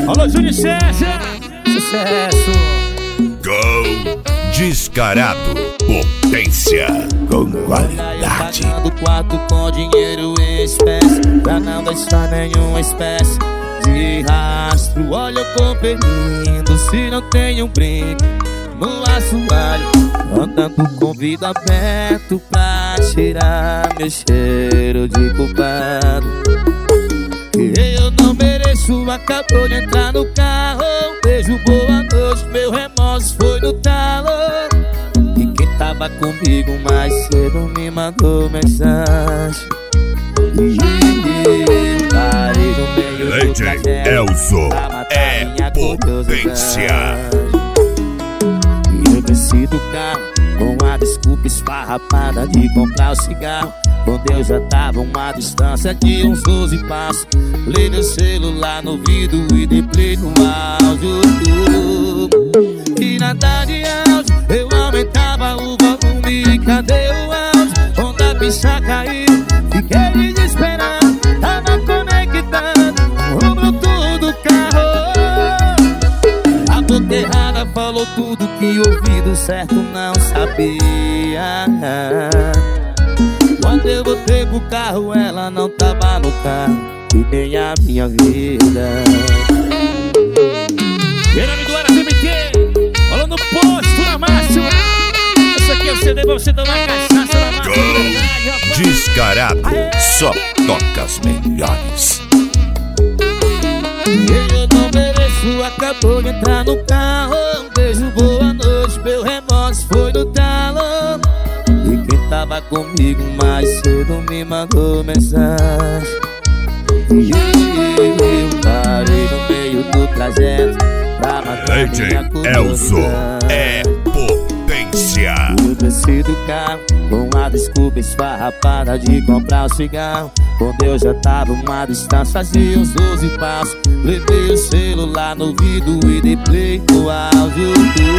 Alô, Júnior César, sucesso. Go Descarado, potência com qualidade. Do quarto com dinheiro em espécie, pra não deixar nenhuma espécie de rastro. Olha eu conferindo se não tem um brinco no assoalho, andando com vidro aberto pra tirar meu cheiro de culpado. Que eu não mereço, acabou de entrar no carro. Beijo, boa noite, meu remorso foi no talo. E quem tava comigo mais cedo me mandou mensagem. E parei no meio do DJ Elzo é potência. E eu desci do carro com a desculpa esfarrapada de comprar o cigarro, quando eu já tava uma distância de uns 12 passos. Liguei meu celular no vidro e dei play no áudio. E na tarde áudio eu aumentava o volume. E cadê o áudio? Quando a bicha caiu, fiquei desesperado. Tava conectado o Bluetooth do carro. A boca errada falou tudo que o ouvido certo não sabia. Quando eu voltei pro carro, ela não tava no carro e nem a minha vida. Em nome do Aras MT, olha no posto na máxima. Esse aqui é o CD pra você tomar cachaça na máxima. Go Descarado, só toca as melhores. Eu não mereço, acabou de entrar no carro. Um beijo, boa noite, meu remorso foi no talo. E quem tava comigo mais cedo me mandou mensagem. E eu parei no meio do trajeto pra matar DJ minha Elzo curiosidade. é potência. Eu desci do carro com a desculpa esfarrapada de comprar o cigarro, quando eu já tava uma distância, fazia uns 12 passos. Levei o celular no vidro e dei play no áudio.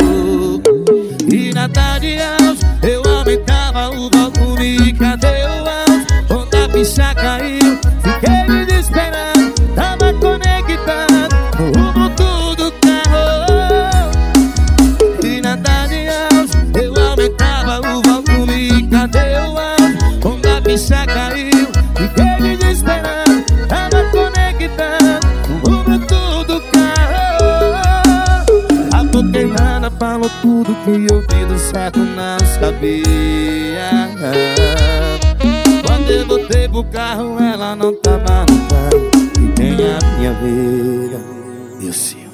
E na tarde áudio eu aumentava o volume. E cadê o áudio? Quando a bicha caiu, fiquei desesperado. Tava conectado no Bluetooth do carro. E na tarde áudio eu aumentava o volume. E cadê o áudio? Quando a bicha caiu, fiquei desesperado. Tava conectado no Bluetooth do carro. A boca errada falou tudo que o ouvido certo não sabia. Quando eu voltei pro carro, ela não tava no carro e nem a minha vida. E o seu?